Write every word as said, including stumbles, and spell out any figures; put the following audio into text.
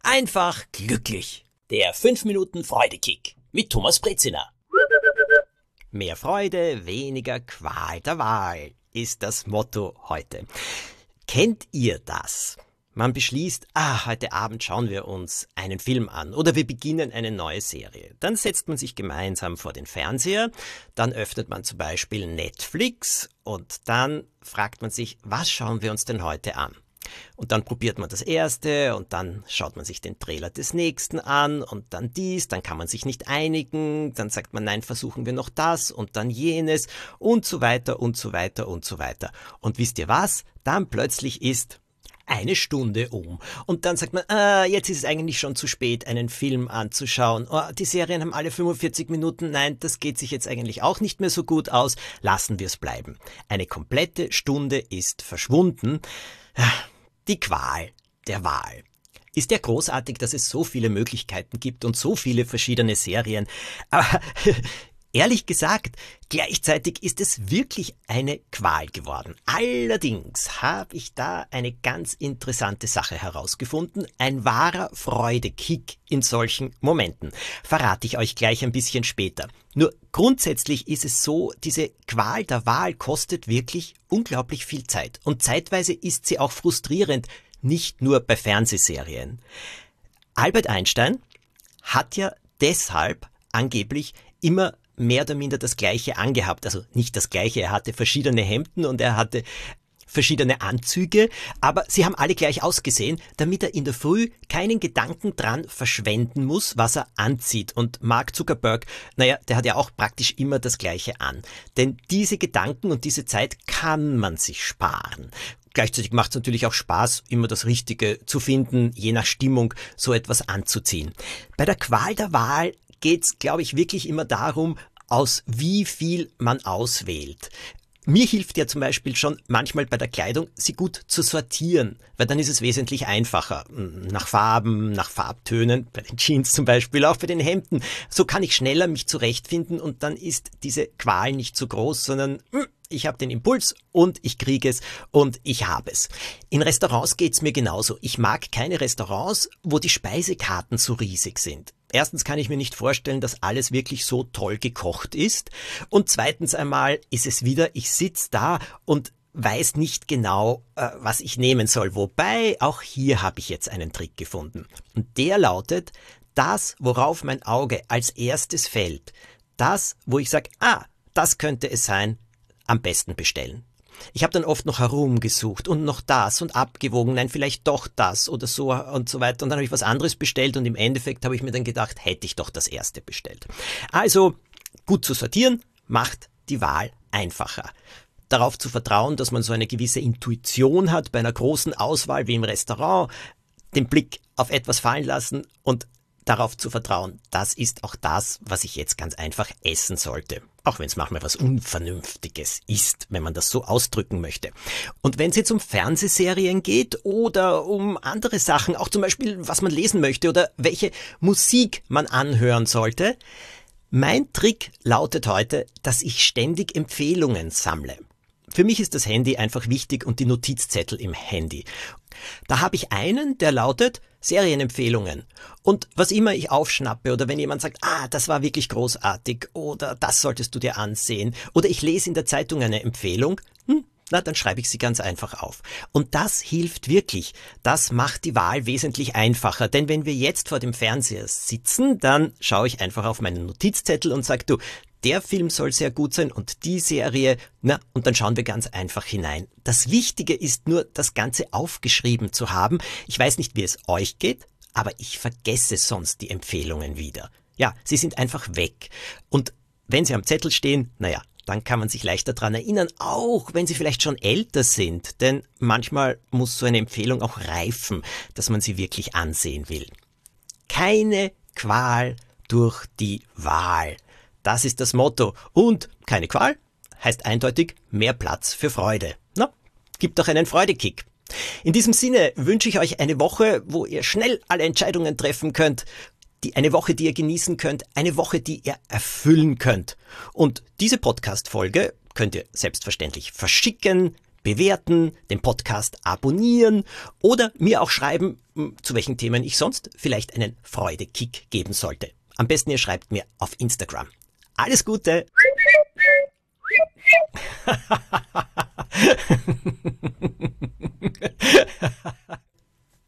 Einfach glücklich. Der fünf Minuten Freudekick mit Thomas Brezina. Mehr Freude, weniger Qual der Wahl ist das Motto heute. Kennt ihr das? Man beschließt, ah, heute Abend schauen wir uns einen Film an oder wir beginnen eine neue Serie. Dann setzt man sich gemeinsam vor den Fernseher, dann öffnet man zum Beispiel Netflix und dann fragt man sich, was schauen wir uns denn heute an? Und dann probiert man das erste und dann schaut man sich den Trailer des nächsten an und dann dies, dann kann man sich nicht einigen, dann sagt man, nein, versuchen wir noch das und dann jenes und so weiter und so weiter und so weiter. Und wisst ihr was? Dann plötzlich ist eine Stunde um. Und dann sagt man, ah, jetzt ist es eigentlich schon zu spät, einen Film anzuschauen. Oh, die Serien haben alle fünfundvierzig Minuten. Nein, das geht sich jetzt eigentlich auch nicht mehr so gut aus. Lassen wir es bleiben. Eine komplette Stunde ist verschwunden. Die Qual der Wahl. Ist ja großartig, dass es so viele Möglichkeiten gibt und so viele verschiedene Serien. Aber ehrlich gesagt, gleichzeitig ist es wirklich eine Qual geworden. Allerdings habe ich da eine ganz interessante Sache herausgefunden. Ein wahrer Freudekick in solchen Momenten. Verrate ich euch gleich ein bisschen später. Nur grundsätzlich ist es so, diese Qual der Wahl kostet wirklich unglaublich viel Zeit. Und zeitweise ist sie auch frustrierend, nicht nur bei Fernsehserien. Albert Einstein hat ja deshalb angeblich immer mehr oder minder das Gleiche angehabt. Also nicht das Gleiche, er hatte verschiedene Hemden und er hatte verschiedene Anzüge, aber sie haben alle gleich ausgesehen, damit er in der Früh keinen Gedanken dran verschwenden muss, was er anzieht. Und Mark Zuckerberg, naja, der hat ja auch praktisch immer das Gleiche an. Denn diese Gedanken und diese Zeit kann man sich sparen. Gleichzeitig macht es natürlich auch Spaß, immer das Richtige zu finden, je nach Stimmung so etwas anzuziehen. Bei der Qual der Wahl geht's, glaube ich, wirklich immer darum, aus wie viel man auswählt. Mir hilft ja zum Beispiel schon manchmal bei der Kleidung, sie gut zu sortieren, weil dann ist es wesentlich einfacher. Nach Farben, nach Farbtönen, bei den Jeans zum Beispiel, auch bei den Hemden. So kann ich schneller mich zurechtfinden und dann ist diese Qual nicht so groß, sondern ich habe den Impuls und ich kriege es und ich habe es. In Restaurants geht's mir genauso. Ich mag keine Restaurants, wo die Speisekarten so riesig sind. Erstens kann ich mir nicht vorstellen, dass alles wirklich so toll gekocht ist. Und zweitens einmal ist es wieder, ich sitze da und weiß nicht genau, äh, was ich nehmen soll. Wobei, auch hier habe ich jetzt einen Trick gefunden. Und der lautet, das, worauf mein Auge als erstes fällt, das, wo ich sage, ah, das könnte es sein, am besten bestellen. Ich habe dann oft noch herumgesucht und noch das und abgewogen, nein, vielleicht doch das oder so und so weiter. Und dann habe ich was anderes bestellt und im Endeffekt habe ich mir dann gedacht, hätte ich doch das erste bestellt. Also gut zu sortieren macht die Wahl einfacher. Darauf zu vertrauen, dass man so eine gewisse Intuition hat bei einer großen Auswahl wie im Restaurant, den Blick auf etwas fallen lassen und darauf zu vertrauen, das ist auch das, was ich jetzt ganz einfach essen sollte. Auch wenn es manchmal was Unvernünftiges ist, wenn man das so ausdrücken möchte. Und wenn es jetzt um Fernsehserien geht oder um andere Sachen, auch zum Beispiel, was man lesen möchte oder welche Musik man anhören sollte, mein Trick lautet heute, dass ich ständig Empfehlungen sammle. Für mich ist das Handy einfach wichtig und die Notizzettel im Handy. Da habe ich einen, der lautet Serienempfehlungen. Und was immer ich aufschnappe oder wenn jemand sagt, ah, das war wirklich großartig oder das solltest du dir ansehen oder ich lese in der Zeitung eine Empfehlung, hm, na, dann schreibe ich sie ganz einfach auf. Und das hilft wirklich. Das macht die Wahl wesentlich einfacher. Denn wenn wir jetzt vor dem Fernseher sitzen, dann schaue ich einfach auf meinen Notizzettel und sage, du, der Film soll sehr gut sein und die Serie, na, und dann schauen wir ganz einfach hinein. Das Wichtige ist nur, das Ganze aufgeschrieben zu haben. Ich weiß nicht, wie es euch geht, aber ich vergesse sonst die Empfehlungen wieder. Ja, sie sind einfach weg. Und wenn sie am Zettel stehen, naja, dann kann man sich leichter dran erinnern, auch wenn sie vielleicht schon älter sind. Denn manchmal muss so eine Empfehlung auch reifen, dass man sie wirklich ansehen will. Keine Qual durch die Wahl. Das ist das Motto. Und keine Qual heißt eindeutig mehr Platz für Freude. Na, gibt doch einen Freudekick. In diesem Sinne wünsche ich euch eine Woche, wo ihr schnell alle Entscheidungen treffen könnt. Die, eine Woche, die ihr genießen könnt. Eine Woche, die ihr erfüllen könnt. Und diese Podcast-Folge könnt ihr selbstverständlich verschicken, bewerten, den Podcast abonnieren oder mir auch schreiben, zu welchen Themen ich sonst vielleicht einen Freudekick geben sollte. Am besten ihr schreibt mir auf Instagram. Alles Gute!